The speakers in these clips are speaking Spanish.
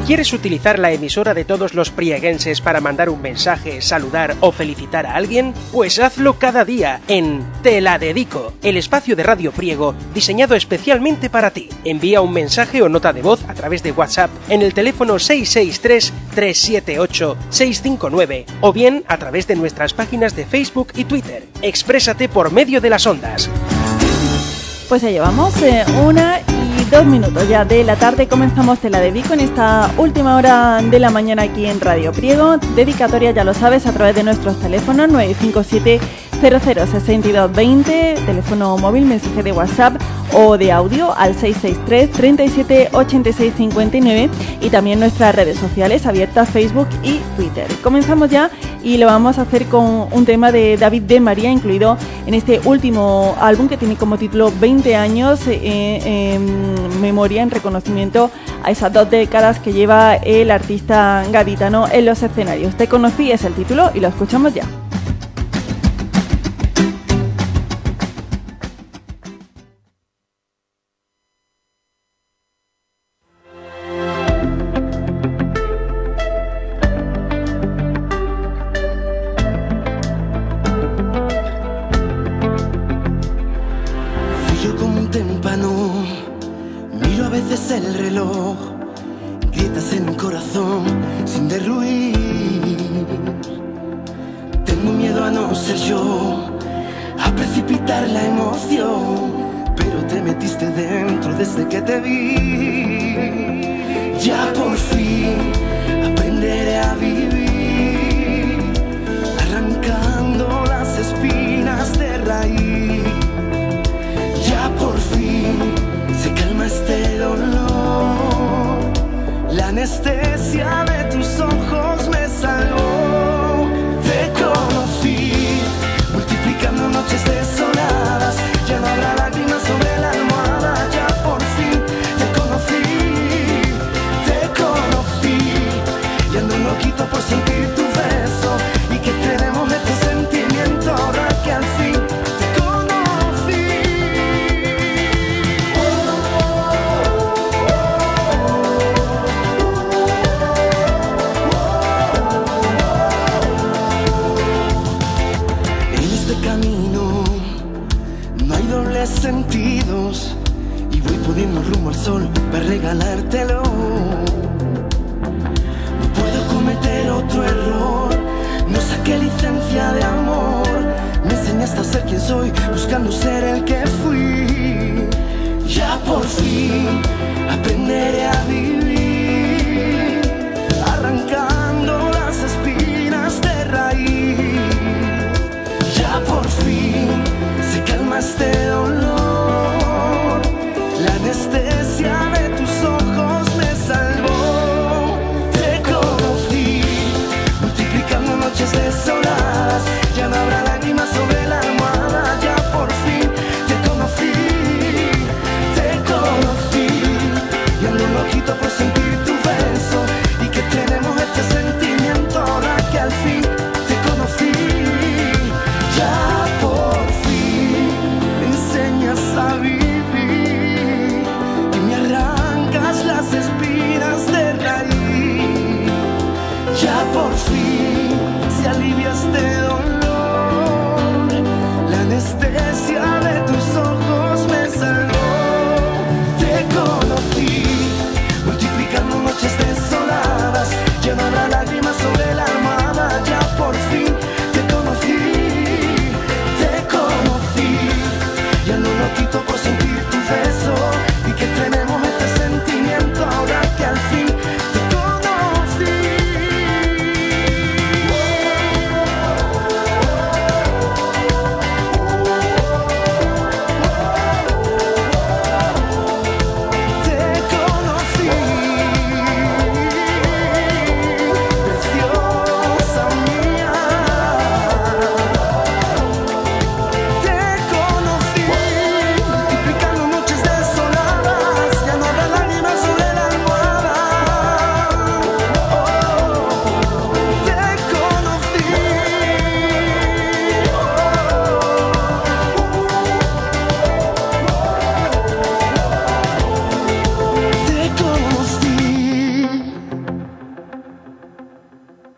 ¿Quieres utilizar la emisora de todos los prieguenses para mandar un mensaje, saludar o felicitar a alguien? Pues hazlo cada día en Te la Dedico, el espacio de Radio Priego diseñado especialmente para ti. Envía un mensaje o nota de voz a través de WhatsApp en el teléfono 663-378-659 o bien a través de nuestras páginas de Facebook y Twitter. Exprésate por medio de las ondas. Pues ya llevamos 1:02 minutos ya de la tarde. Comenzamos Te la Dedico en esta última hora de la mañana aquí en Radio Priego. Dedicatoria, ya lo sabes, a través de nuestros teléfonos 957 006220, teléfono móvil, mensaje de WhatsApp o de audio al 663 37 86 59 y también nuestras redes sociales abiertas, Facebook y Twitter. Comenzamos ya y lo vamos a hacer con un tema de David de María, incluido en este último álbum que tiene como título 20 años en memoria, en reconocimiento a esas 2 décadas que lleva el artista gaditano en los escenarios. Te conocí es el título y lo escuchamos ya.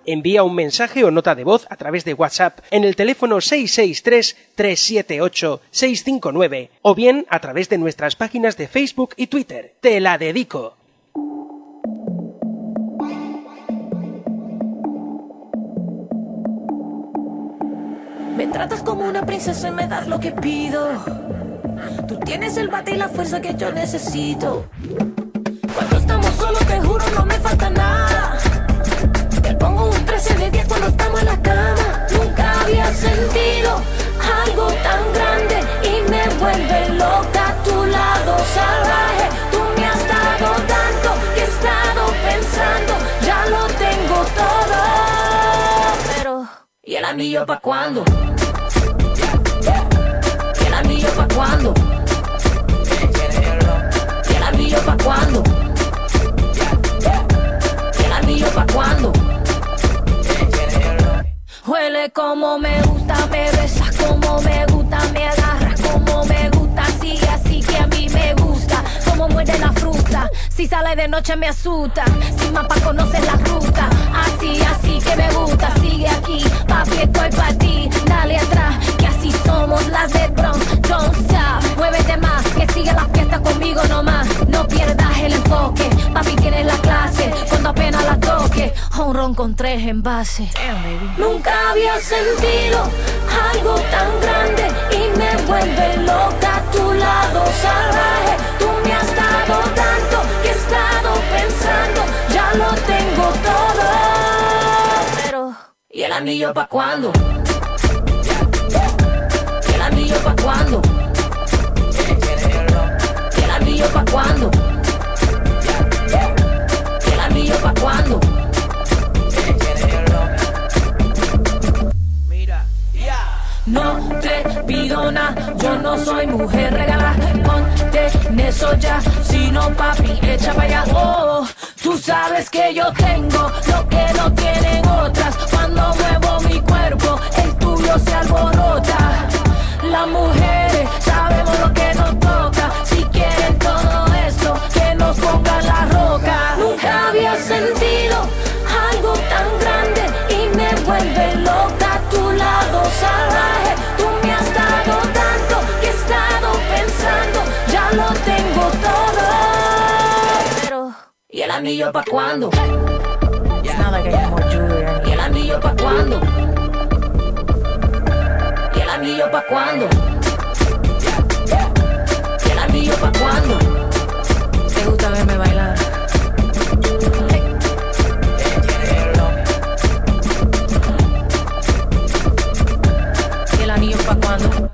Envía un mensaje o nota de voz a través de WhatsApp en el teléfono 663-378-659 o bien a través de nuestras páginas de Facebook y Twitter. Te la dedico. Me tratas como una princesa y me das lo que pido. Tú tienes el bate y la fuerza que yo necesito. Cuando estamos solos te juro no me falta nada. Te pongo un 13 de 10 cuando estamos en la cama. Nunca había sentido algo tan grande y me vuelve loca tu lado salvaje. Tú me has dado tanto que he estado pensando, ya lo tengo todo. Pero, ¿y el anillo pa' cuándo? ¿Y el anillo pa' cuándo? ¿Y el anillo pa' cuándo? ¿Y el anillo pa' cuándo? Huele como me gusta, me besas como me gusta, me agarras como me gusta, sigue así que a mí me gusta, como muerde la fruta, si sale de noche me asusta, sin mapa conoces la ruta, así que me gusta, sigue aquí, papi estoy pa' ti, dale atrás, que así somos las de Bronx, don't stop, muévete más, que sigue la fiesta conmigo nomás, no pierdas el enfoque, papi tienes la clase, cuando apenas la toque, un ron con 3 envases. Nunca había sentido algo tan grande y me vuelve loca tu lado salvaje. Tú me has dado tanto que he estado pensando, ya lo tengo todo. Pero, ¿y el anillo pa' cuándo? ¿Y el anillo pa' cuándo? ¿Y el anillo pa' cuándo? ¿Y el anillo pa' cuándo? No te pido nada, yo no soy mujer regalada. Ponte en eso ya, si no papi, echa pa' allá. Oh, tú sabes que yo tengo lo que no tienen otras. Cuando muevo mi cuerpo, el tuyo se alborota. Las mujeres sabemos lo que nos toca. Si quieren todo esto, que nos pongan la roca. Nunca había sentido algo tan grande y me vuelve loca tu lado salvaje. Tú me has dado tanto que he estado pensando, ya lo tengo todo. Pero, ¿y el anillo pa' cuándo? It's not like I have more jewelry. ¿Y el anillo pa' cuándo? ¿Y el anillo pa' cuándo? ¿Y el anillo pa' cuándo? ¿Te gusta verme bailar? ¿Pa' cuándo?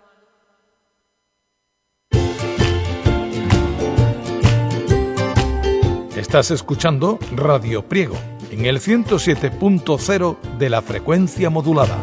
Estás escuchando Radio Priego en el 107.0 de la frecuencia modulada.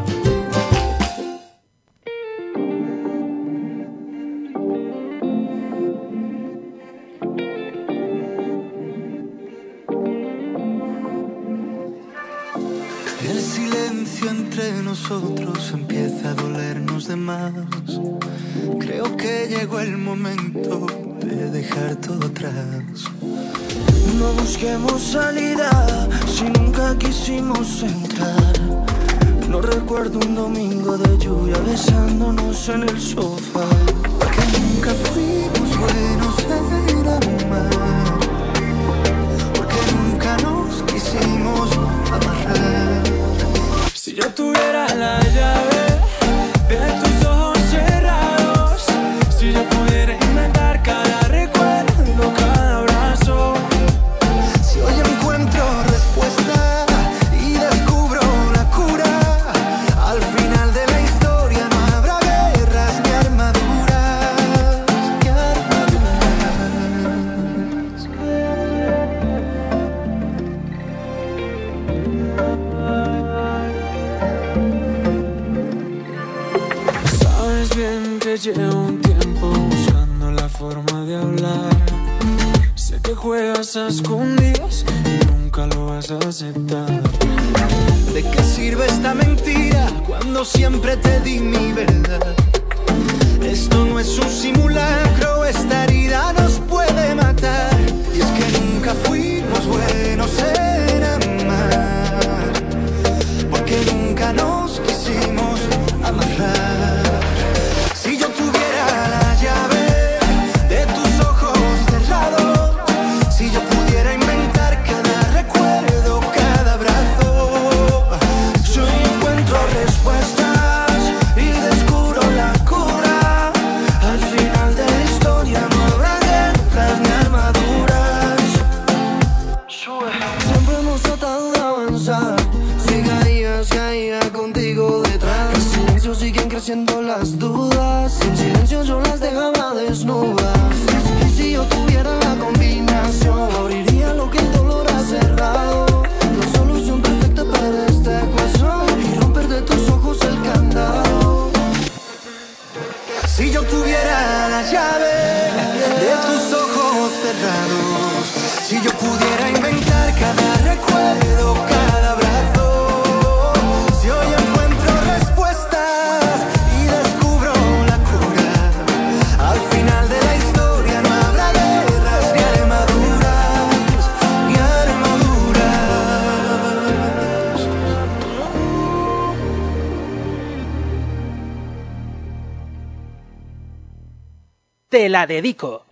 El silencio entre nosotros empieza a dolernos de más. Creo que llegó el momento de dejar todo atrás. No busquemos salida si nunca quisimos entrar. No recuerdo un domingo de lluvia besándonos en el sofá. Porque nunca fuimos buenos en amar. Porque nunca nos quisimos amarrar. Si yo tuviera la llave de tus ojos cerrados, si yo pudiera inventar cada recuerdo, cada abrazo, si hoy encuentro respuesta y descubro la cura, al final de la historia no habrá guerras ni armaduras, ni armaduras. Sabes bien que llevo un tiempo buscando la forma de hablar. Sé que juegas a escondidas y nunca lo vas a aceptar. ¿De qué sirve esta mentira cuando siempre te di mi verdad? Esto no es un simulacro, esta herida nos puede matar. Y es que nunca fuimos buenos en amar. Si yo tuviera la llave de tus ojos cerrados, si yo pudiera inventar cada recuerdo, cada abrazo, si hoy encuentro respuestas y descubro la cura, al final de la historia no habrá guerras ni armaduras, ni armaduras. Te la dedico.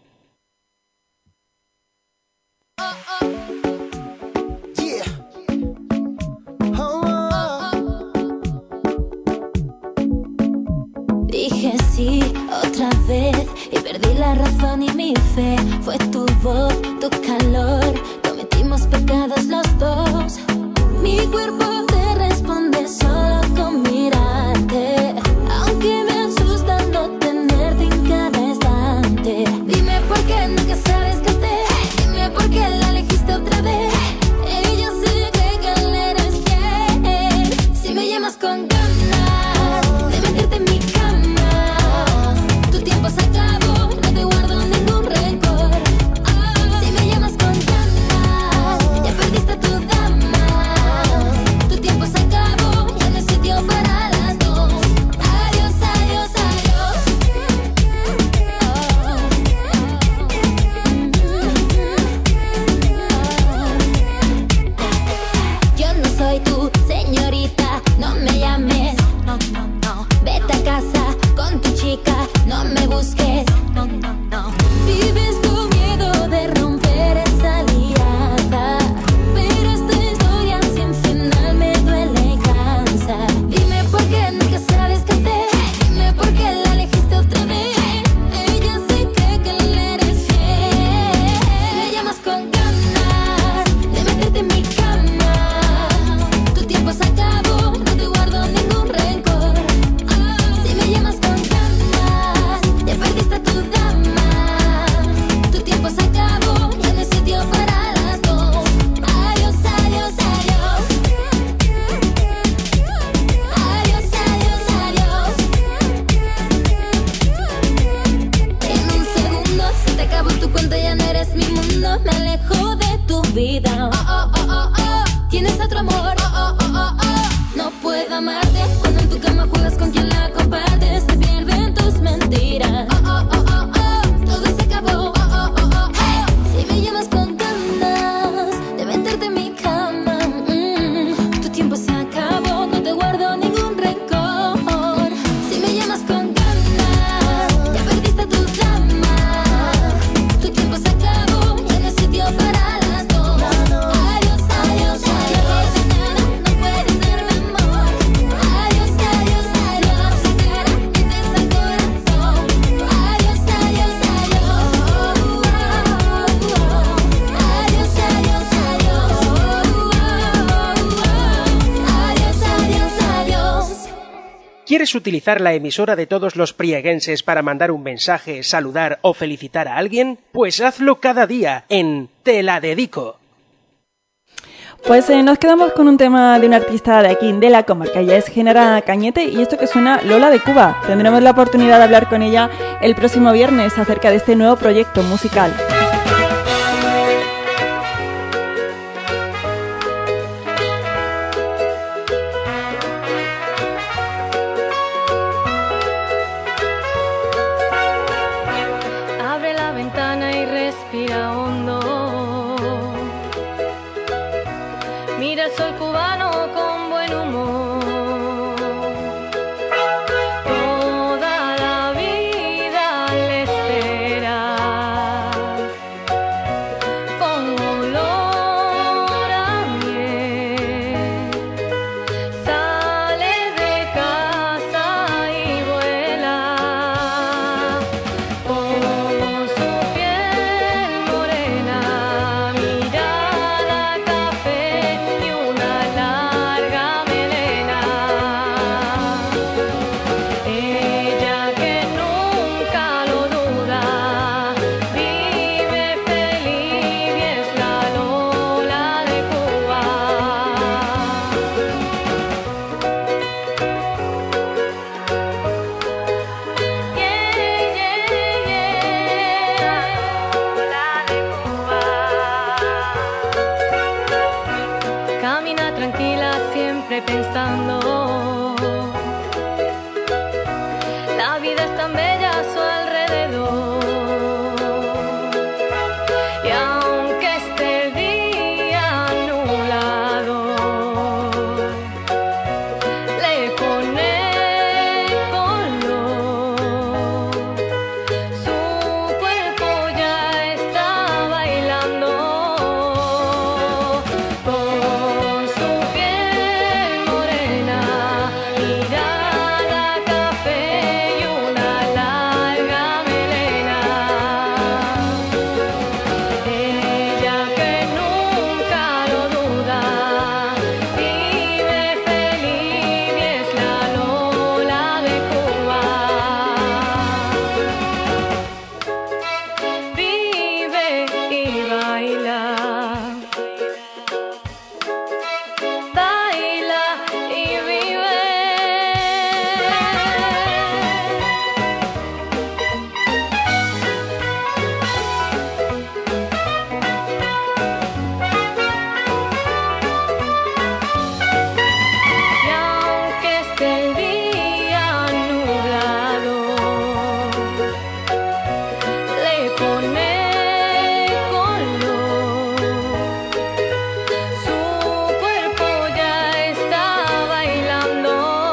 Dije sí otra vez y perdí la razón y mi fe. Fue tu voz, tu calor, cometimos pecados los dos. Mi cuerpo te responde solo con mirarte, aunque me asusta no tenerte en cada instante. Dime por qué nunca sabes que dime por qué la elegiste otra vez. Ella se cree que le eres fiel. Si me llamas con ganas de meterte en mi cama, tu tiempo se acabó, no te guardo ningún rencor. Si me llamas con ganas, ya perdiste tu dama. Tu tiempo se acabó, ya no hay sitio para las dos. Adiós, adiós, adiós. Yo no soy tu señorita, no me llames. No, no, no. Vete a casa con tu chica, no me busques. No, no, no. Vives con miedo de romper esa alianza, pero esta historia sin final me duele y cansa. Dime por qué nunca sabes que dime por qué la elegiste otra vez. Ella se cree que le eres fiel. Si me llamas con ganas de meterte en mi cama, tu tiempo se acabó, no te guardo ningún rencor. Si me llamas con ganas, ya perdiste tu dama. Tu tiempo se acabó, ya no hay sitio para las dos. Adiós, adiós, adiós. Adiós, adiós, adiós. En un segundo se te acabó tu cuenta, ya no eres mi mundo. Me alejo de tu vida. Oh, oh, oh, oh, oh. Tienes otro amor. Oh, oh, oh, oh, oh. No puedo amarte cuando en tu cama juegas con quien la compartes. Te pierden tus mentiras. Oh, oh, oh, oh, oh. Todo se acabó. Oh, oh, oh, oh, oh. Si me llamas con ganas de meterte en mi cama, tu tiempo se acabó, no te guardo ningún rencor. Si me llamas con ganas, ya perdiste tu dama. Tu tiempo se acabó, ya no hay sitio para las dos. Adiós, adiós, adiós. No puedes darme amor. Adiós, adiós, adiós. Claramente es el corazón. Adiós, adiós, adiós. Adiós, adiós, adiós. Adiós, adiós, adiós. ¿Quieres utilizar la emisora de todos los prieguenses para mandar un mensaje, saludar o felicitar a alguien? Pues hazlo cada día en Te la dedico. Pues nos quedamos con un tema de una artista de aquí, de la comarca. Ella es Genara Cañete y esto que suena, Lola de Cuba. Tendremos la oportunidad de hablar con ella el próximo viernes acerca de este nuevo proyecto musical. Abre la ventana y respira hondo. Mira el sol cubano con buen humor. Toda la vida le espera con olor a miel. Sale de casa y vuela con su piel morena, mirada café y una quedé pensando. La vida es tan bella a su alrededor. Y aunque esté el día nublado, le pone color. Su cuerpo ya está bailando con su piel morena, mirada café y una larga melena. Ella que nunca lo duda, vive feliz y es la Lola de Cuba. Vive y baila, baila y vive. Y aunque esté el día nublado, le pone color. Su cuerpo ya está bailando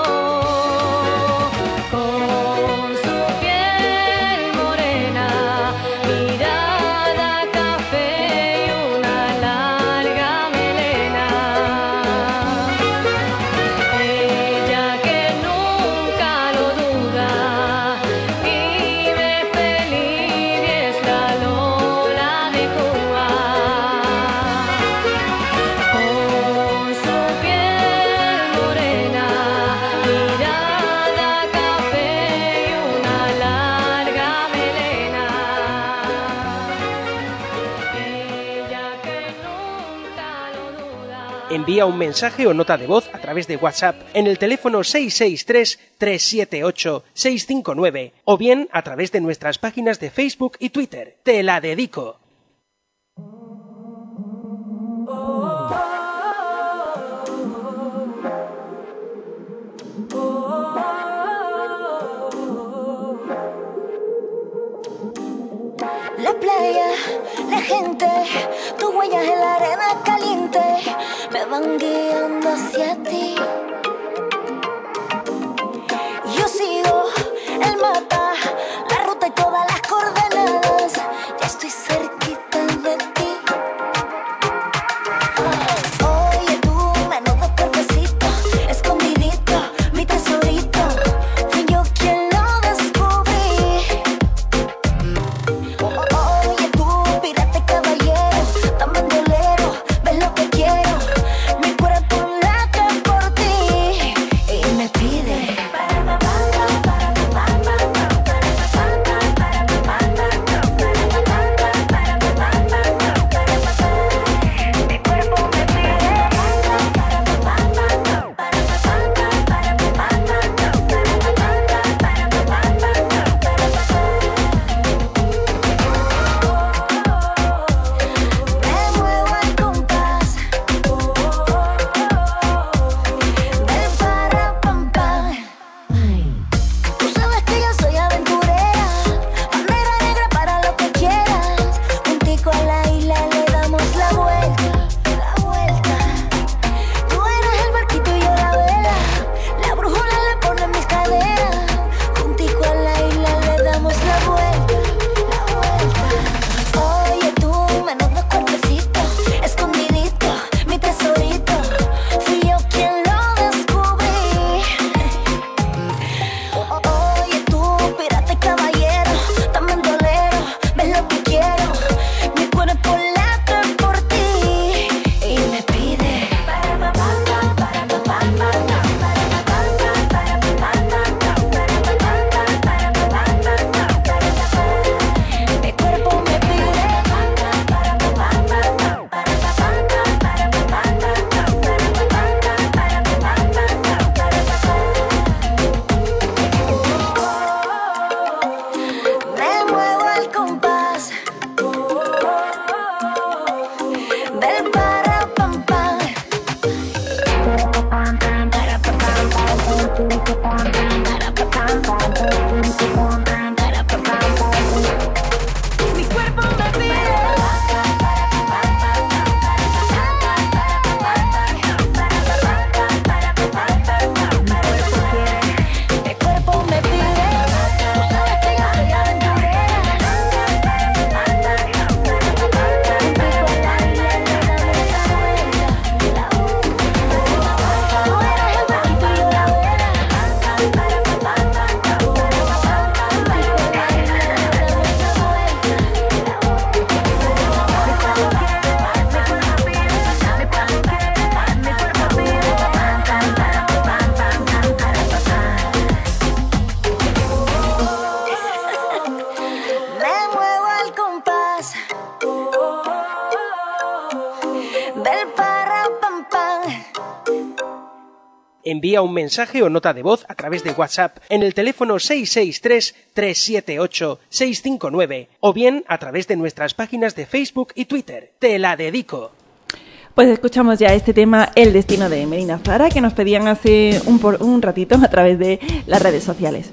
con su piel morena, mirada café y una larga melena. Ella que nunca lo duda, vive feliz y es la Lola de Cuba. Con su piel morena, mirada café y una larga melena. Ella que nunca lo duda. Envía un mensaje o nota de voz a través de WhatsApp en el teléfono 663-378-659 o bien a través de nuestras páginas de Facebook y Twitter. Te la dedico. La playa, la gente, tus huellas en la arena caliente me van guiando hacia ti. Yo sigo el mapa, la ruta y todas las coordenadas. Ya estoy cerquita de ti. Oye tú, menudo cuerpecito, escondidito, mi tesorito. Fui yo quien lo descubrí. Oye tú, pirata y caballero, tan bandolero, ves lo que quiero. Mi cuerpo late por ti. Mi cuerpo me pide. Mi cuerpo me pide. Tú sabes que yo soy aventurera. Tú eres el blanquito y yo la buena. Me muevo al compás del para pam pam. Envía un mensaje o nota de voz a través de WhatsApp en el teléfono 663-378-659 o bien a través de nuestras páginas de Facebook y Twitter. Te la dedico. Pues escuchamos ya este tema, El destino de Medina Zahara, que nos pedían hace un ratito a través de las redes sociales.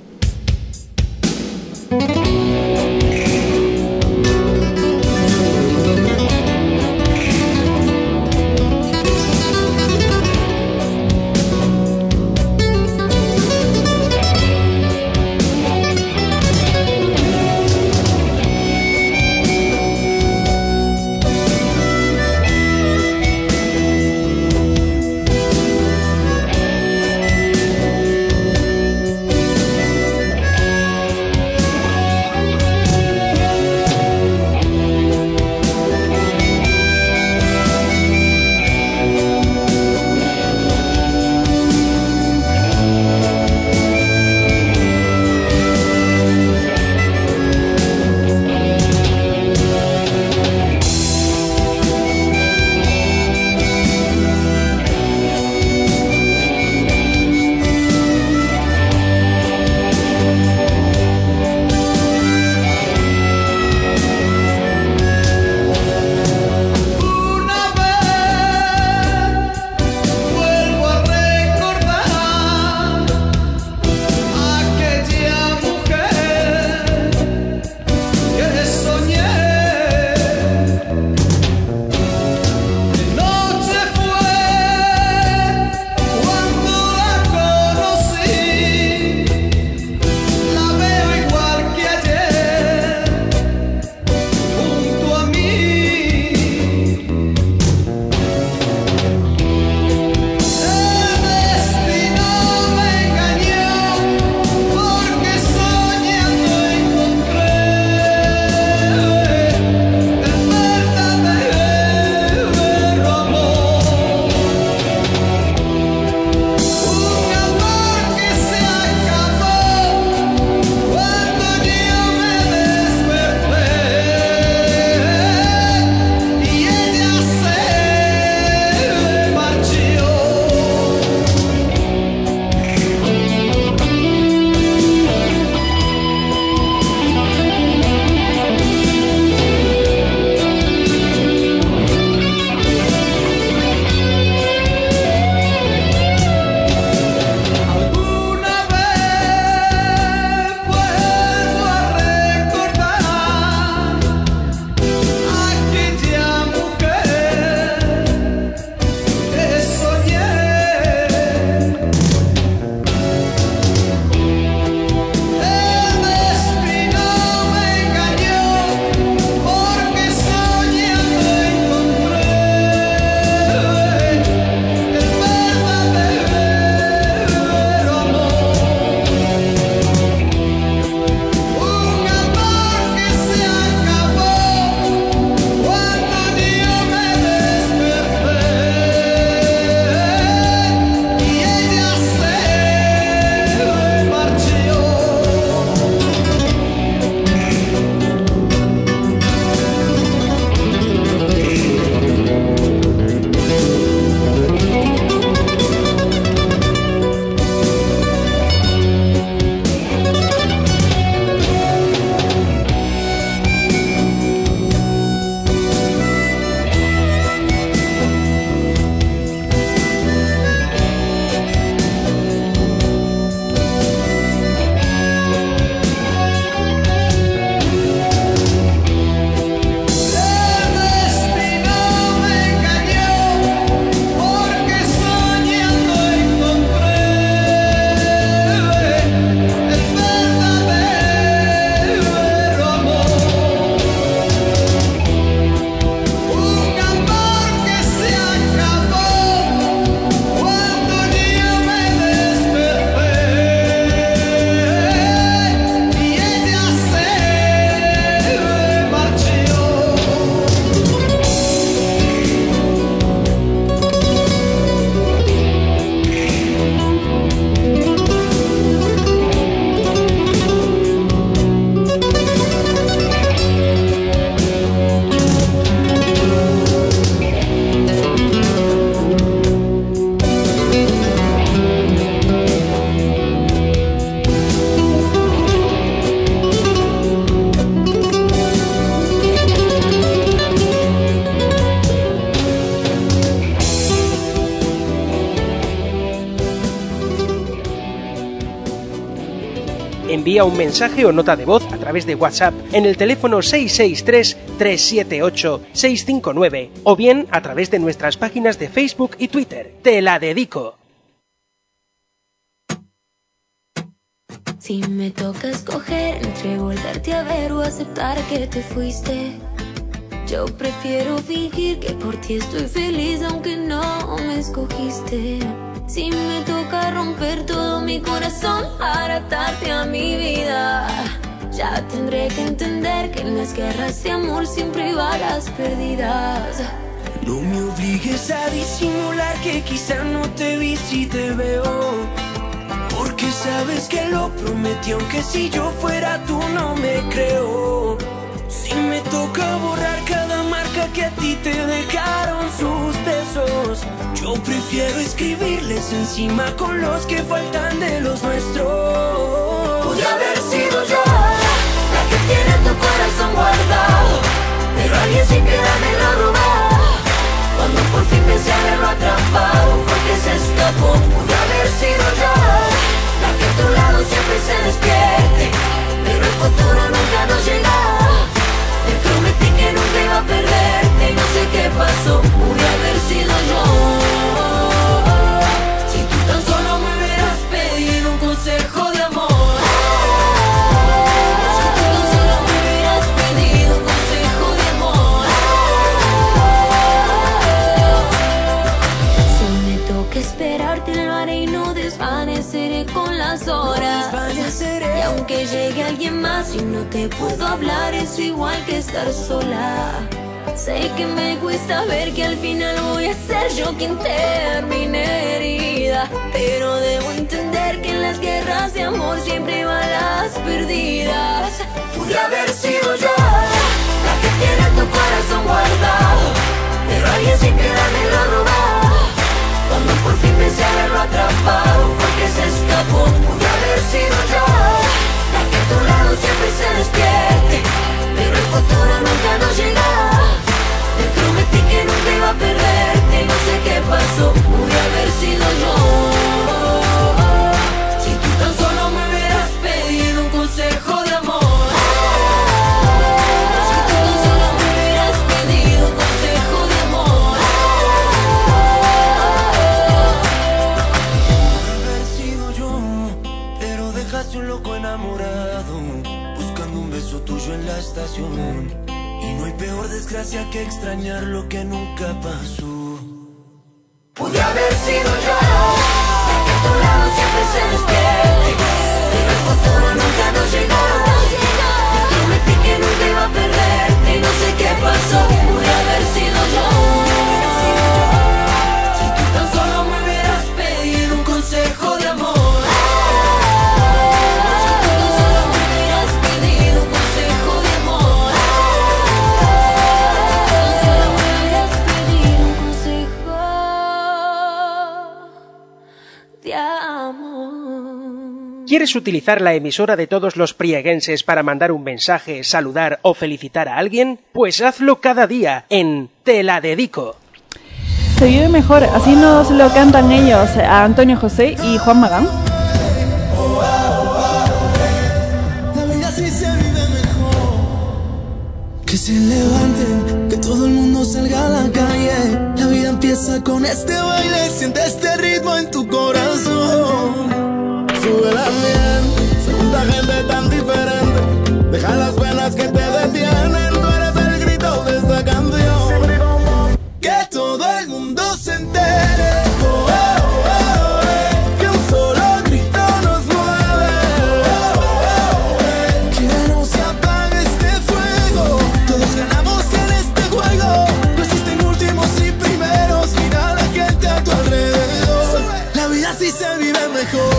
Envía un mensaje o nota de voz a través de WhatsApp en el teléfono 663-378-659 o bien a través de nuestras páginas de Facebook y Twitter. Te la dedico. Si me toca escoger entre volverte a ver o aceptar que te fuiste, yo prefiero fingir que por ti estoy feliz aunque no me escogiste. Si me toca romper todo mi corazón para atarte a mi vida, ya tendré que entender que en las guerras de amor siempre hay balas perdidas. No me obligues a disimular que quizá no te vi si te veo, porque sabes que lo prometí, aunque si yo fuera tú no me creo. Si me toca borrar cada marca que a ti te dejaron sus besos, yo prefiero escribirles encima con los que faltan de los nuestros. Pude haber sido yo la que tiene tu corazón guardado, pero alguien sin piedad me lo robó. Cuando por fin pensé haberlo atrapado, fue que se escapó. Pude haber sido yo la que a tu lado siempre se despierte, pero el futuro nunca nos llega. Te prometí que nunca iba a perderte y no sé qué pasó. Pude haber sido yo. Si tú tan solo me hubieras pedido un consejo de amor. Si tú tan solo me hubieras pedido un consejo de amor. Si me toca esperarte lo haré y no desvaneceré con las horas. Y aunque llegue alguien más y no te puedo hablar, es igual que estar sola. Sé que me cuesta ver que al final voy a ser yo quien termine herida, pero debo entender que en las guerras de amor siempre hay balas perdidas. Pude haber sido yo la que tiene tu corazón guardado, pero alguien sin piedad me lo robó. Cuando por fin pensé haberlo atrapado, fue que se escapó. Pude haber sido yo la que a tu lado siempre se despierte, pero el futuro nunca nos llega. Te prometí que nunca iba a perderte y no sé qué pasó. Pude haber sido yo. Si tú tan solo me hubieras pedido un consejo de amor. Si tú tan solo me hubieras pedido un consejo de amor. Pude haber sido yo, pero dejaste un loco enamorado, buscando un beso tuyo en la estación. Y no hay peor desgracia que extrañar lo que nunca pasó. Pude haber sido yo la que a tu lado siempre se despierte, pero el futuro nunca nos llegó. Te prometí que nunca iba a perderte y no sé qué pasó. Pude haber sido yo. Si tú tan solo me hubieras pedido un consejo de amor. Si tú tan solo me hubieras pedido un consejo de amor. ¿Quieres utilizar la emisora de todos los prieguenses para mandar un mensaje, saludar o felicitar a alguien? Pues hazlo cada día en Te la dedico. Se vive mejor, así nos lo cantan ellos, a Antonio José y Juan Magán. La vida sí se vive mejor. Que se levanten, que todo el mundo salga a la calle. La vida empieza con este baile, siente este ritmo en tu corazón. Súbela bien, son tanta gente tan diferente. Deja las penas que te detienen, tú eres el grito de esta canción. Que todo el mundo se entere. Que un solo grito nos mueve. Que no se apague este fuego. Todos ganamos en este juego. No existen últimos y primeros. Mira a la gente a tu alrededor. La vida así se vive mejor.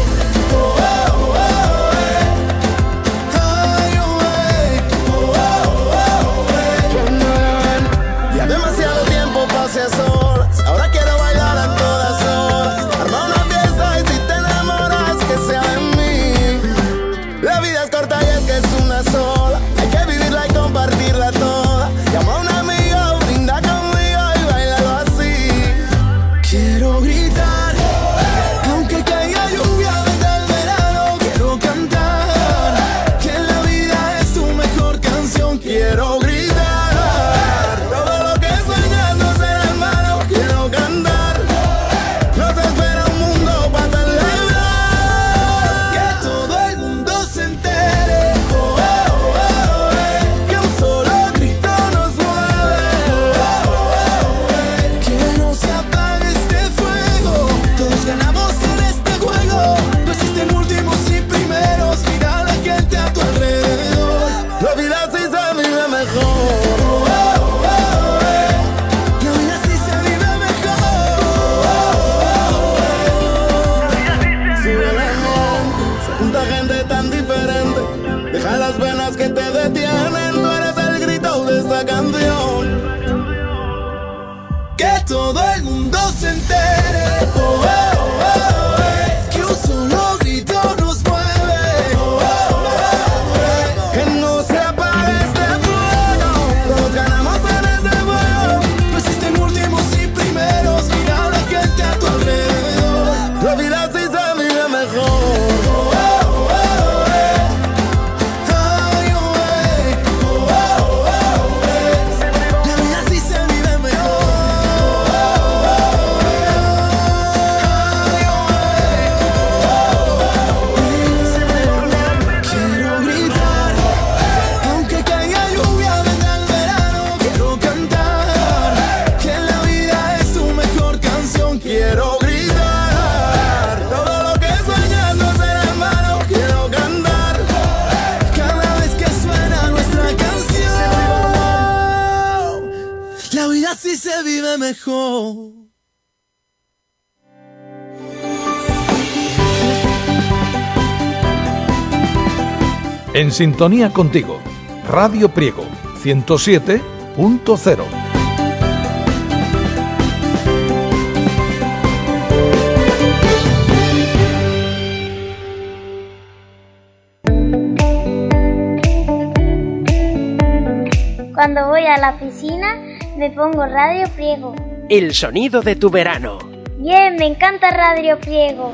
Ya demasiado tiempo pasé solas, ahora quiero bailar a todas horas. Arma una fiesta y si te enamoras que sea de mí. La vida es corta y es que es una sola, hay que vivirla y compartirla toda. Llama a un amigo, brinda conmigo y bailalo así. Quiero gritar, aunque caiga lluvia desde el verano. Quiero cantar, La vida sí se vive mejor. La vida sí se vive mejor. Si viene tanta gente tan diferente, deja las venas que te detienen. Tú eres el grito de esta canción. Que todo el mundo se entere. Que un solo grito nos mueve. Que no se apague este fuego. Todos ganamos en este juego. No existen últimos y primeros. Mira a la gente a tu alrededor. La vida sí se vive mejor. Así se vive mejor. En sintonía contigo, Radio Priego 107.0. Cuando voy a la piscina me pongo Radio Priego. El sonido de tu verano. Bien, me encanta Radio Priego.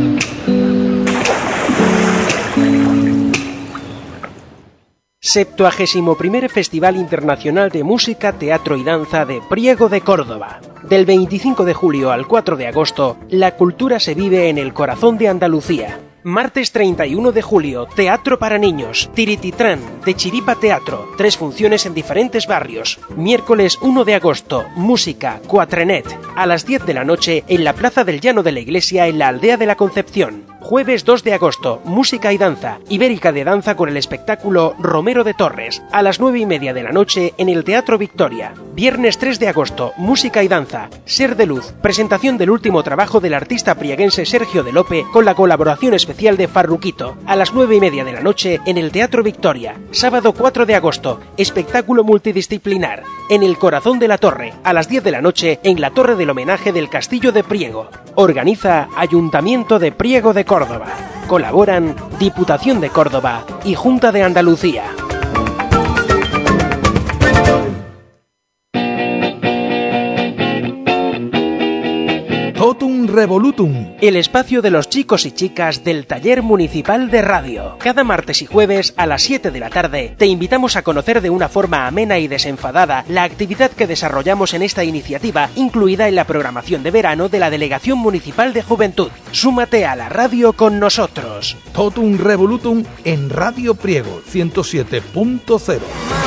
º Festival Internacional de Música, Teatro y Danza de Priego de Córdoba. Del 25 de julio al 4 de agosto, la cultura se vive en el corazón de Andalucía. Martes 31 de julio, Teatro para Niños, Tirititrán, de Chiripa Teatro, 3 funciones en diferentes barrios. Miércoles 1 de agosto, Música, Cuatrenet, a las 10 de la noche en la Plaza del Llano de la Iglesia en la Aldea de la Concepción. Jueves 2 de agosto, Música y Danza, Ibérica de Danza con el espectáculo Romero de Torres, a las 9:30 de la noche en el Teatro Victoria. Viernes 3 de agosto, Música y Danza, Ser de Luz, presentación del último trabajo del artista prieguense Sergio de Lope con la colaboración especial de Farruquito, a las 9:30 de la noche en el Teatro Victoria. Sábado 4 de agosto, espectáculo multidisciplinar, en el corazón de la Torre, a las 10 de la noche en la Torre del Homenaje del Castillo de Priego. Organiza Ayuntamiento de Priego de Córdoba. Colaboran Diputación de Córdoba y Junta de Andalucía. Totum Revolutum, el espacio de los chicos y chicas del Taller Municipal de Radio. Cada martes y jueves a las 7 de la tarde te invitamos a conocer de una forma amena y desenfadada la actividad que desarrollamos en esta iniciativa, incluida en la programación de verano de la Delegación Municipal de Juventud. Súmate a la radio con nosotros. Totum Revolutum en Radio Priego 107.0.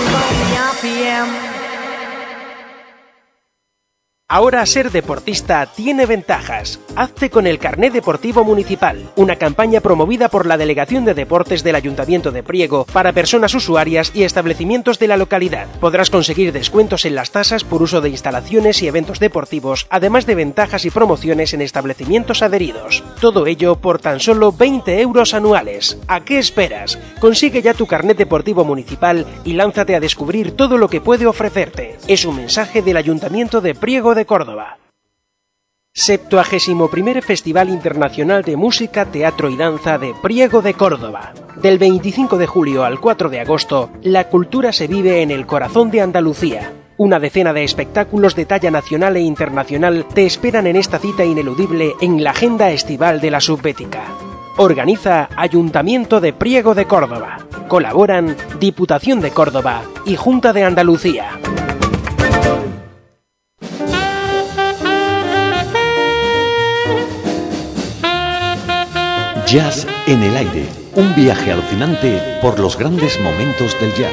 Ahora ser deportista tiene ventajas. Hazte con el Carné Deportivo Municipal, una campaña promovida por la Delegación de Deportes del Ayuntamiento de Priego para personas usuarias y establecimientos de la localidad. Podrás conseguir descuentos en las tasas por uso de instalaciones y eventos deportivos, además de ventajas y promociones en establecimientos adheridos. Todo ello por tan solo 20 euros anuales. ¿A qué esperas? Consigue ya tu Carnet Deportivo Municipal y lánzate a descubrir todo lo que puede ofrecerte. Es un mensaje del Ayuntamiento de Priego de Córdoba. 71º Festival Internacional de Música, Teatro y Danza de Priego de Córdoba. Del 25 de julio al 4 de agosto, la cultura se vive en el corazón de Andalucía. Una decena de espectáculos de talla nacional e internacional te esperan en esta cita ineludible en la agenda estival de la Subbética. Organiza Ayuntamiento de Priego de Córdoba. Colaboran Diputación de Córdoba y Junta de Andalucía. Jazz en el aire, un viaje alucinante por los grandes momentos del jazz.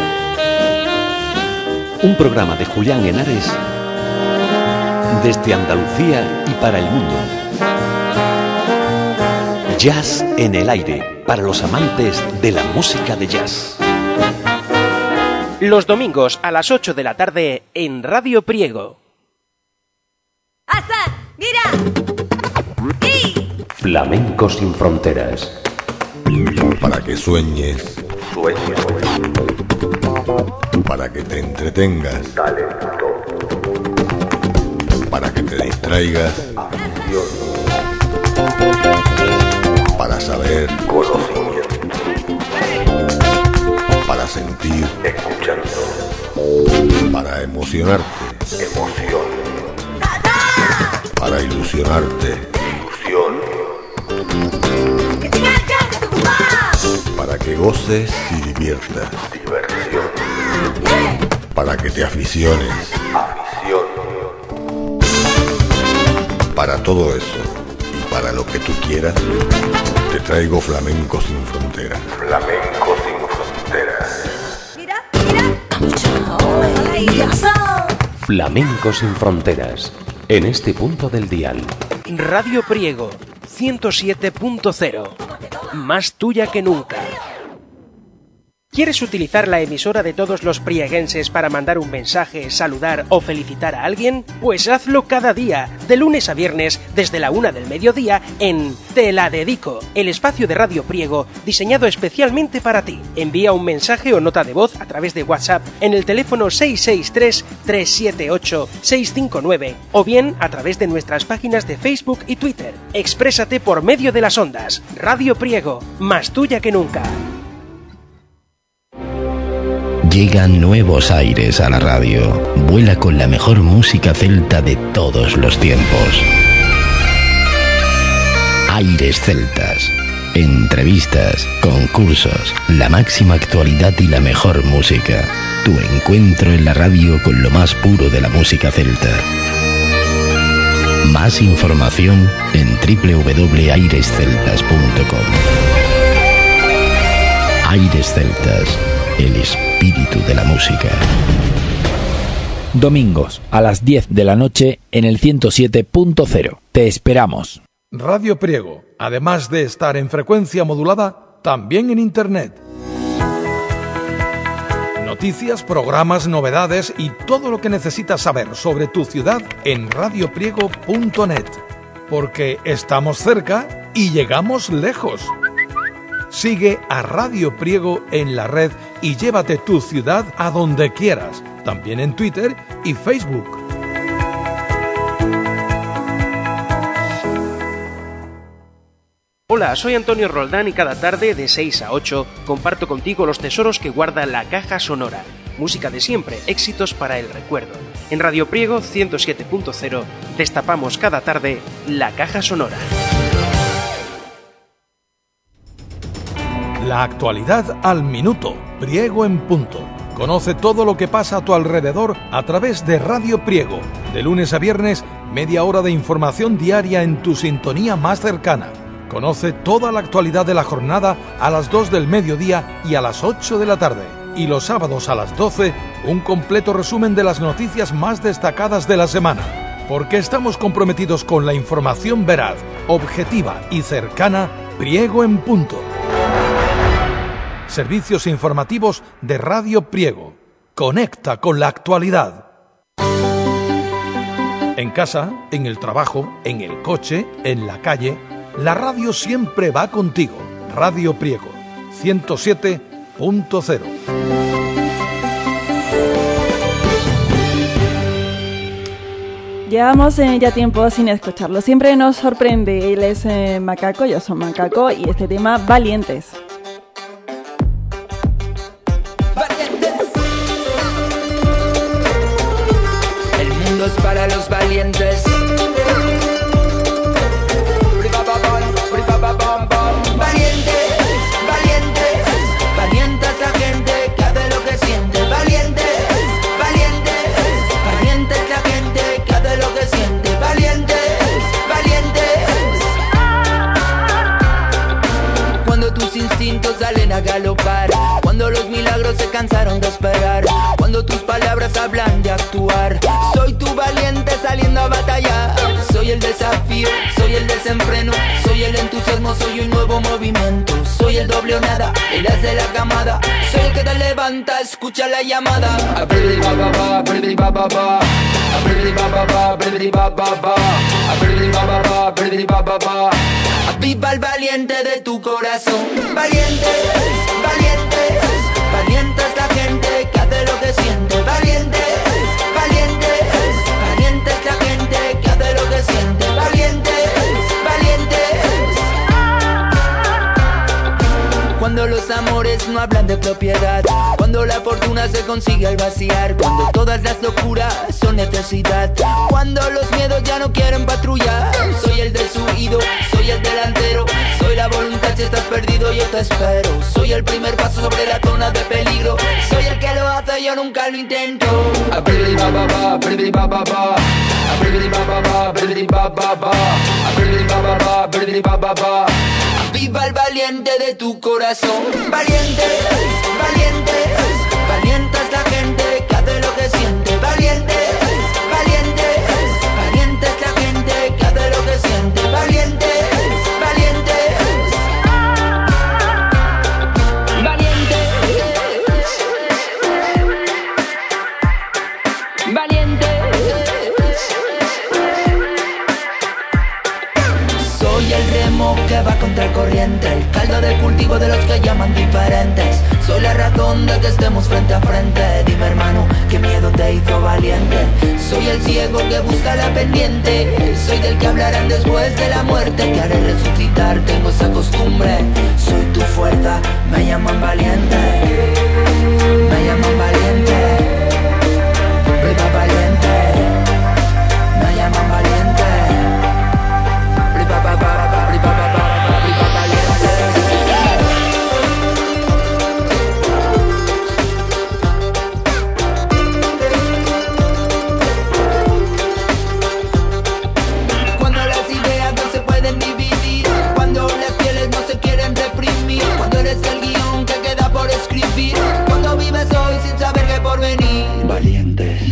Un programa de Julián Henares desde Andalucía y para el mundo. Jazz en el aire, para los amantes de la música de jazz. Los domingos a las 8 de la tarde en Radio Priego. ¡Asa! ¡Mira! ¡Y! Flamenco sin fronteras. Para que sueñes. Para que te entretengas. Para que te distraigas. Para saber. Conocimiento. Para sentir. Escuchando. Para emocionarte. Para ilusionarte. Para que goces y diviertas. Para que te aficiones. Para todo eso y para lo que tú quieras, te traigo Flamenco sin fronteras. Flamenco sin fronteras. Flamenco sin fronteras. En este punto del dial. Radio Priego 107.0. Más tuya que nunca. ¿Quieres utilizar la emisora de todos los prieguenses para mandar un mensaje, saludar o felicitar a alguien? Pues hazlo cada día, de lunes a viernes, desde la 1 del mediodía, en Te la dedico, el espacio de Radio Priego diseñado especialmente para ti. Envía un mensaje o nota de voz a través de WhatsApp en el teléfono 663-378-659 o bien a través de nuestras páginas de Facebook y Twitter. Exprésate por medio de las ondas. Radio Priego, más tuya que nunca. Llegan nuevos aires a la radio. Vuela con la mejor música celta de todos los tiempos. Aires celtas. Entrevistas, concursos, la máxima actualidad y la mejor música. Tu encuentro en la radio con lo más puro de la música celta. Más información en www.airesceltas.com. Aires Celtas. El espíritu de la música. Domingos a las 10 de la noche en el 107.0. Te esperamos. Radio Priego, además de estar en frecuencia modulada, también en Internet. Noticias, programas, novedades y todo lo que necesitas saber sobre tu ciudad en radiopriego.net. Porque estamos cerca y llegamos lejos. Sigue a Radio Priego en la red y llévate tu ciudad a donde quieras, también en Twitter y Facebook. Hola, soy Antonio Roldán y cada tarde de 6 a 8 comparto contigo los tesoros que guarda la caja sonora. Música de siempre, éxitos para el recuerdo. En Radio Priego 107.0 destapamos cada tarde la caja sonora. La actualidad al minuto, Priego en punto. Conoce todo lo que pasa a tu alrededor a través de Radio Priego. De lunes a viernes, media hora de información diaria en tu sintonía más cercana. Conoce toda la actualidad de la jornada a las 2 del mediodía y a las 8 de la tarde. Y los sábados a las 12, un completo resumen de las noticias más destacadas de la semana. Porque estamos comprometidos con la información veraz, objetiva y cercana, Priego en punto. Servicios informativos de Radio Priego. Conecta con la actualidad. En casa, en el trabajo, en el coche, en la calle, la radio siempre va contigo. Radio Priego, 107.0. Llevamos ya tiempo sin escucharlo. Siempre nos sorprende. Él es Macaco, yo soy Macaco y este tema, Valientes. Para los valientes. Valientes, valientes, valientes la gente que hace lo que siente. Valientes, valientes, valientes la gente que hace lo que siente. Valientes, valientes. Cuando tus instintos salen a galopar, cuando los milagros se cansaron de esperar, cuando tus palabras hablan de actuar. Soy tu valiente saliendo a batallar. Soy el desafío desafío, soy el desenfreno, soy el entusiasmo, soy un nuevo movimiento, soy el doble o nada, el as de la camada, soy el que te levanta, escucha la llamada. Viva el valiente de tu corazón. Valientes, valientes, valiente es la gente que hace lo que siente. Valientes, valientes, valiente es la gente que hace lo que siente. Valientes, valientes. Cuando los amores no hablan de propiedad, cuando la fortuna se consigue al vaciar, cuando todas las locuras son necesidad, cuando los miedos ya no quieren patrullar. Soy el deshuido, soy el delantero, soy la voluntad si estás perdido yo te espero. Soy el primer paso sobre la zona de peligro, soy el que lo hace, yo nunca lo intento. Viva el valiente de tu corazón. Valientes, valientes, valiente es la gente que hace lo que siente. Valientes, valientes, valiente es la gente que hace lo que siente. Valientes, valientes, valientes, valientes. Soy el remo que va contra el corriente, el caldo de cultivo de los que llaman diferentes. Soy la razón de que estemos frente a frente. Dime hermano, qué miedo te hizo valiente. Soy el ciego que busca la pendiente, soy del que hablarán después de la muerte. Que haré resucitar, tengo esa costumbre. Soy tu fuerza, me llaman valiente. Me llaman valiente. Viva valiente. Me llaman valiente. Cuando vives hoy sin saber qué por venir. Valientes.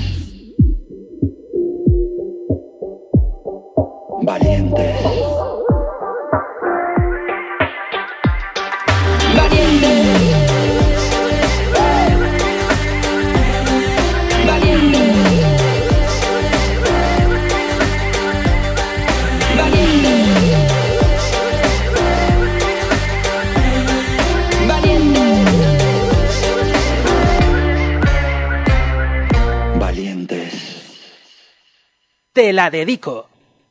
Valientes. Valientes. Te la dedico.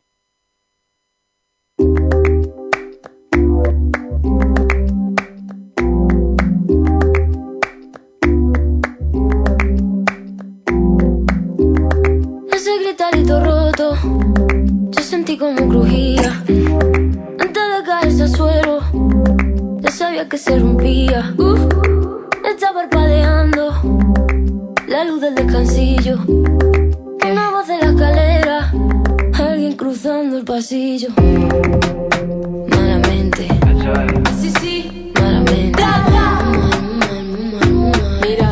Ese gritarito roto, yo sentí como crujía. Antes de caerse al suelo, ya sabía que se rompía. Está parpadeando la luz del descansillo. Una voz de la escalera, alguien cruzando el pasillo. Malamente, sí, sí, malamente. Mira,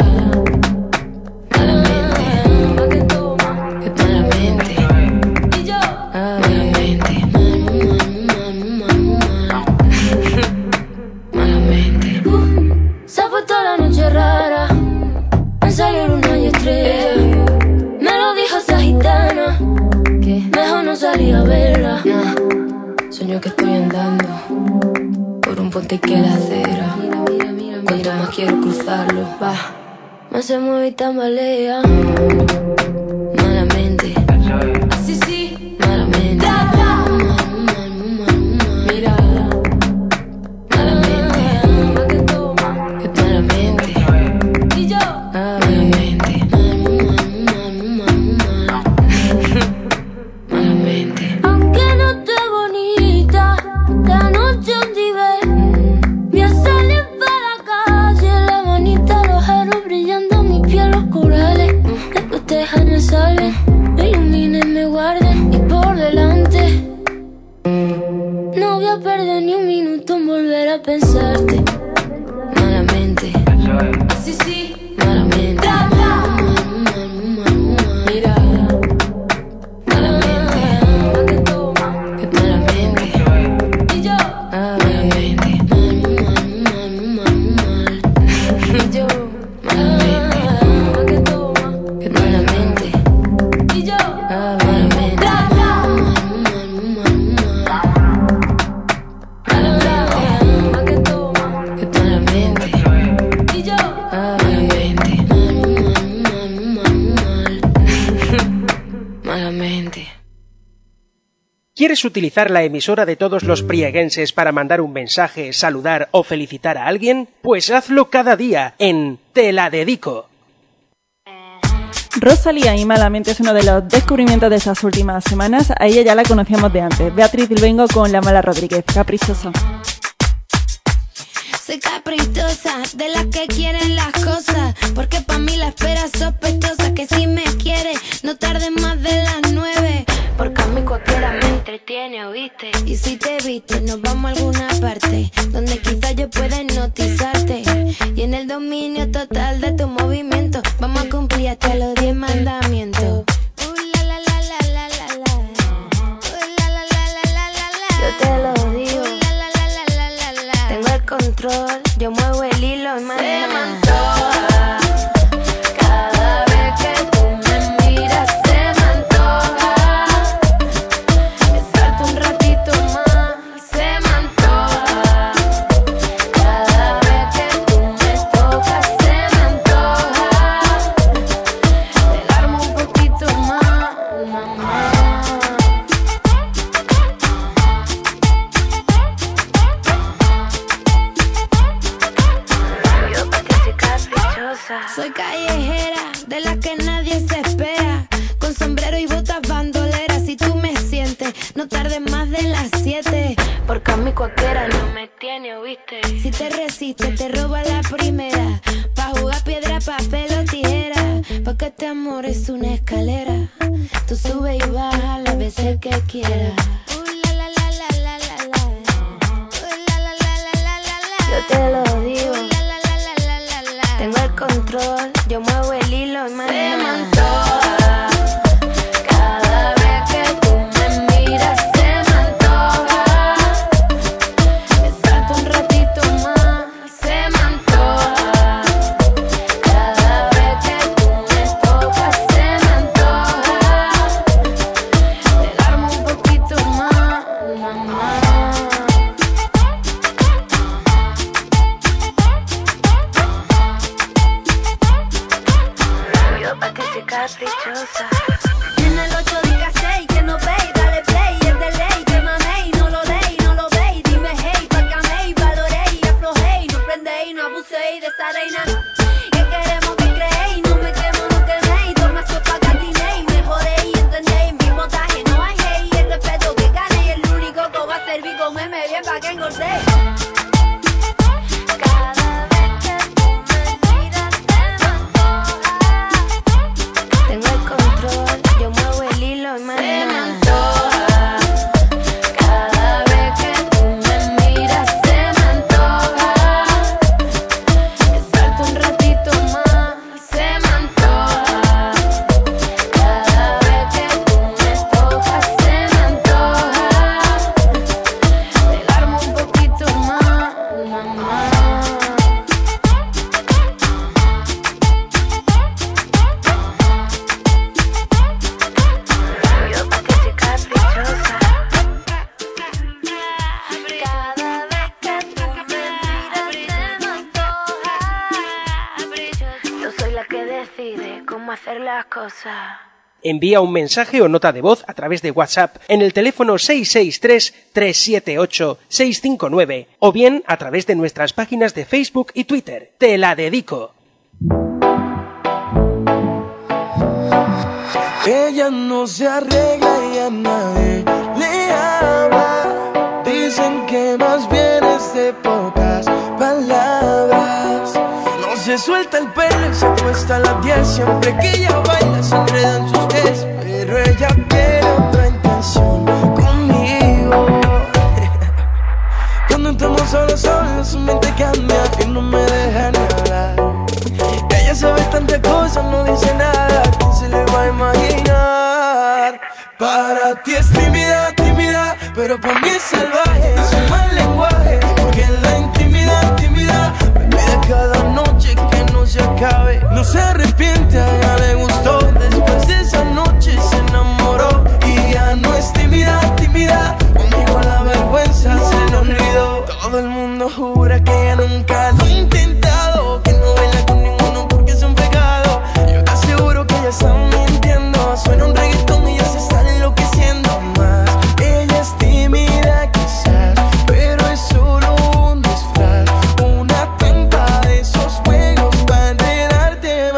malamente, malamente. Y yo, malamente, malamente. Se ha puesto la noche rara, me salió luna y estrella. Me lo dijo esa gitana, que mejor no salía a verla. Sueño que estoy andando por un puente que la acera. Cuanto más quiero cruzarlo, va, más se mueve y tambalea. Malamente, así sí, malamente. Mira, malamente, malamente. Y yo, malamente. Aunque no esté bonita, la noche donde voy a salir para la calle, la manita, los aros brillando, mi piel, los corales. De que usted ¿Quieres utilizar la emisora de todos los prieguenses para mandar un mensaje, saludar o felicitar a alguien? Pues hazlo cada día en Te la dedico. Rosalía y Malamente es uno de los descubrimientos de estas últimas semanas. A ella ya la conocíamos de antes. Beatriz Bilbengo con La Mala Rodríguez, Caprichosa. Soy caprichosa, de las que quieren las cosas, porque pa' mí la espera es sospechosa. Que si me quieres, no tardes más de las 9, porque a mí cualquiera me entretiene, ¿oíste? Y si te viste, nos vamos a alguna parte donde quizás yo pueda hipnotizarte, y en el dominio total de tu movimiento vamos a cumplir hasta los 10 mandamientos. Yo te lo digo, tengo el control, yo muevo el hilo y se me antoja. Cada vez que tú me miras se me antoja besarte un ratito más, se me antoja. Cada vez que tú me tocas se me antoja pegarme un poquito más, mamá. Soy callejera, de la que nadie se espera, con sombrero y botas bandoleras. Si tú me sientes, no tardes más de las 7, porque a mí cualquiera no me tiene, ¿oíste? Si te resistes, te roba la primera, pa' jugar piedra, papel o tijera, porque este amor es una escalera. Tú subes y bajas las veces que quieras. Yo te lo digo, tengo el control, yo muevo el hilo y se me antoja. Cada vez que tú me miras se me antoja besarte un ratito más, se me antoja. Cada vez que tú me tocas se me antoja pegarme un poquito más, mamá. Caprichosa. En el 8 diga 6 que no veis, dale play, es de ley, que maméis, no lo deis, no lo veis, dime hey, pacaméis, valoréis, aflojéis, no prendéis, no abuséis de esa reina. Que queremos que creéis, no me quemo, no queméis, toma sopa gatinéis, mejoréis, entendéis, mi montaje no hay hey, el respeto que ganéis, el único que os va a servir, comerme bien pa' que engordéis. Se me antoja. Cada vez que tú me miras se me antoja besarte un ratito más, se me antoja. Cada vez que tú me tocas se me antoja pegarme un poquito más, mamá. Cómo hacer las cosas. Envía un mensaje o nota de voz a través de WhatsApp en el teléfono 663-378-659 o bien a través de nuestras páginas de Facebook y Twitter. Te la dedico. Ella no se arregla y a nadie le habla. Dicen que más bien es de pocas palabras. No se suelta el pelo y se acuesta a las 10. Siempre que ella baila se enredan sus pies, pero ella tiene otra intención conmigo. Cuando estamos solos, su mente cambia y no me deja ni hablar. Ella sabe tantas cosas, no dice nada. ¿Quién se le va a imaginar? Para ti es tímida, tímida, pero para mí es salvaje. Es un mal lenguaje, porque en la intimidad, me pide cada noche que no se acabe. No se arrepiente, a ella le gustó. Después de esa noche se enamoró. Y ya no es tímida, tímida. Conmigo la vergüenza se le olvidó. Todo el mundo jura que ella nunca lo ha intentado, que no baila con ninguno porque es un pecado. Yo te aseguro que ella está mintiendo. Suena un reggaetón y ya se está enloqueciendo más. Ella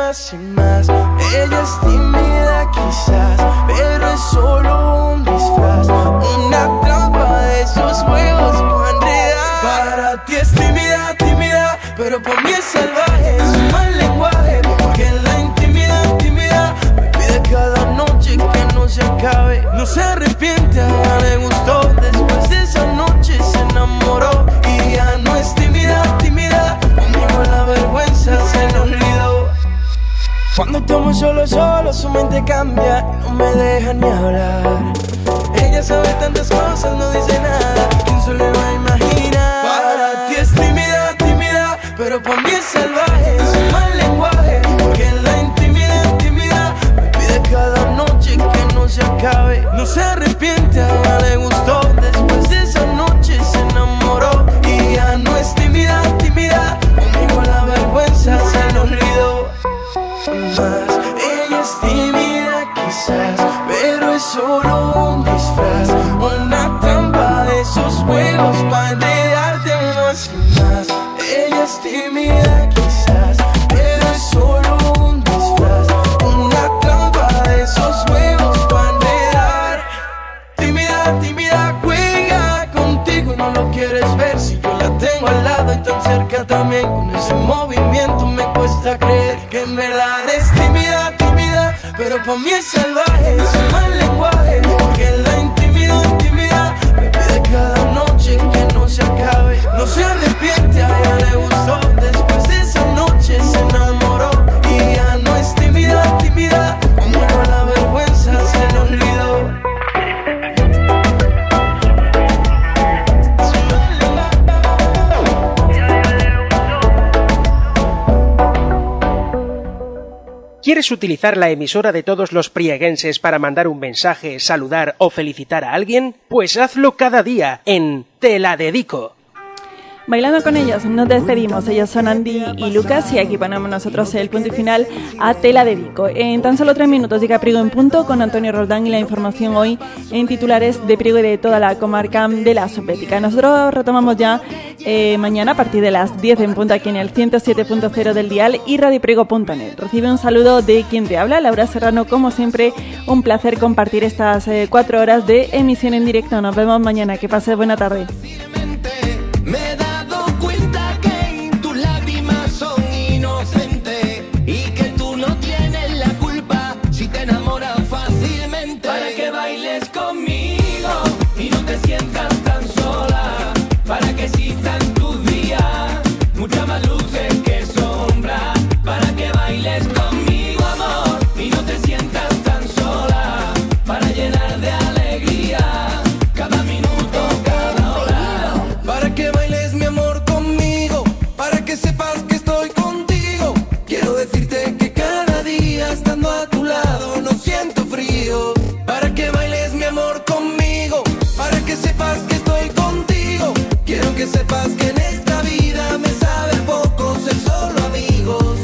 más y más. Ella es tímida quizás, pero es solo un disfraz, una trampa de esos juegos para enredar. Para ti es tímida, tímida, pero por mí es salvaje, es un mal lenguaje, porque en la intimidad, tímida, me pide cada noche que no se acabe. No se arrepiente, a ella le gustó, después de esa noche se enamoró. Y ya no es tímida, tímida, conmigo la vergüenza se le olvidó. Cuando estamos solo, su mente cambia y no me deja ni hablar. Ella sabe tantas cosas, no dice nada, ¿quién se le va a imaginar? Para ti es tímida, tímida, pero por mí es salvaje, es un mal lenguaje, porque en la intimidad, tímida, me pide cada noche que no se acabe. No se arrepiente, a ella le gustó, después de esa noche se enamoró. Y ya no es tímida, tímida, conmigo la vergüenza se le olvidó. Ella es tímida quizás, pero es solo un disfraz, una trampa de esos juegos para enredarte más y más. Ella es tímida quizás, pero es solo un disfraz, una trampa de esos juegos para enredar. Tímida, tímida, juega contigo y no lo quieres ver. Si yo la tengo al lado y tan cerca también, con ese movimiento me cuesta creer que en verdad es tímida, tímida, pero para mí es salvaje, es un mal lenguaje, porque en la intimidad, intimidad, me pide cada noche que no se acabe. No se arrepiente, a ella le gustó, después de esa noche se enamoró. Y ya no es tímida, tímida, conmigo la vergüenza se le olvidó. ¿Quieres utilizar la emisora de todos los prieguenses para mandar un mensaje, saludar o felicitar a alguien? Pues hazlo cada día en Te la dedico. Bailando con ellos nos despedimos. Ellos son Andy y Lucas y aquí ponemos nosotros el punto y final a Te la dedico. En tan solo 3 minutos llega Priego en Punto con Antonio Roldán y la información hoy en titulares de Priego y de toda la comarca de la Subbética. Nosotros retomamos ya mañana a partir de las 10 en punto aquí en el 107.0 del dial y radiopriego.net. Recibe un saludo de quien te habla, Laura Serrano. Como siempre, un placer compartir estas 4 horas de emisión en directo. Nos vemos mañana. Que pases buena tarde. Me he dado cuenta que tus lágrimas son inocentes y que tú no tienes la culpa si te enamoras fácilmente. Para que bailes conmigo y no te sientas tan sola, para que existan tus días muchas más luces que sombras. Para que bailes conmigo, amor, y no te sientas tan sola, para llenar de alegría cada minuto, cada hora. Para que bailes mi amor conmigo, para que sepas que estoy contigo. Quiero decirte que cada día estando a tu lado no siento frío. Para que bailes mi amor conmigo, para que sepas que estoy contigo. Quiero que sepas que en esta vida me sabe a poco ser solo amigos.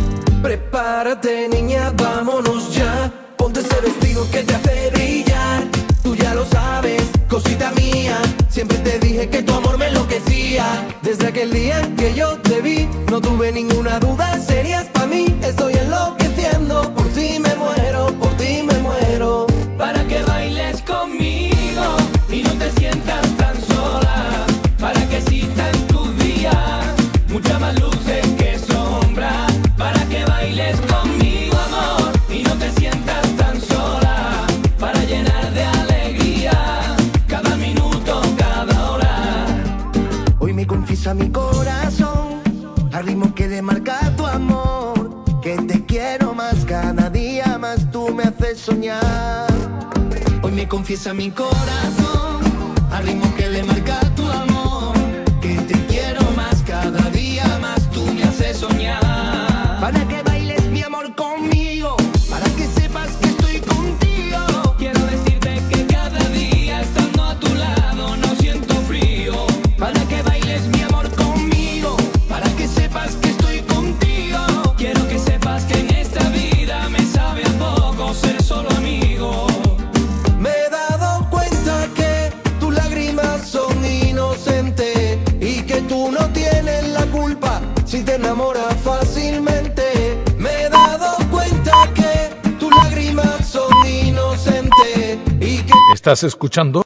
Prepárate, niña, vámonos ya. Ponte ese vestido que te hace brillar. Tú ya lo sabes, cosita mía. Siempre te dije que tu amor me enloquecía. Desde aquel día en que yo te vi, no tuve ninguna duda, serías pa' mí. Estoy enloqueciendo, por ti me muero, por ti me muero. Para que bailes conmigo y no te sientas tan sola, para que existan tus días muchas más luces que sombras. Para que bailes conmigo, amor, y no te sientas tan sola, para llenar de alegría cada minuto, cada hora. Hoy me confiesa mi corazón al ritmo que le marca tu amor, que te quiero más, cada día más tú me haces soñar. Hoy me confiesa mi corazón al ritmo que le marca tu amor, que te quiero más, cada día más tú me haces soñar. Para que bailes mi amor conmigo, para que sepas que estoy contigo. Quiero decirte que cada día estando a tu lado no siento frío. Para que bailes mi amor conmigo, para que sepas que estoy contigo. Quiero que sepas que en esta vida me sabe a poco ser solo amigo. Me he dado cuenta que tus lágrimas son inocentes y que tú no tienes la culpa si te enamoras fácilmente. Me he dado Estás escuchando